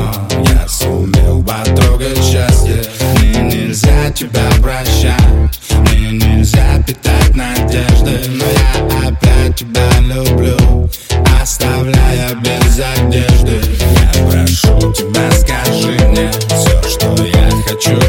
я сумел потрогать счастье. Мне нельзя тебя прощать, мне нельзя питать надежды, но я опять тебя люблю, оставляя без одежды. Я прошу тебя, скажи мне все, что я хочу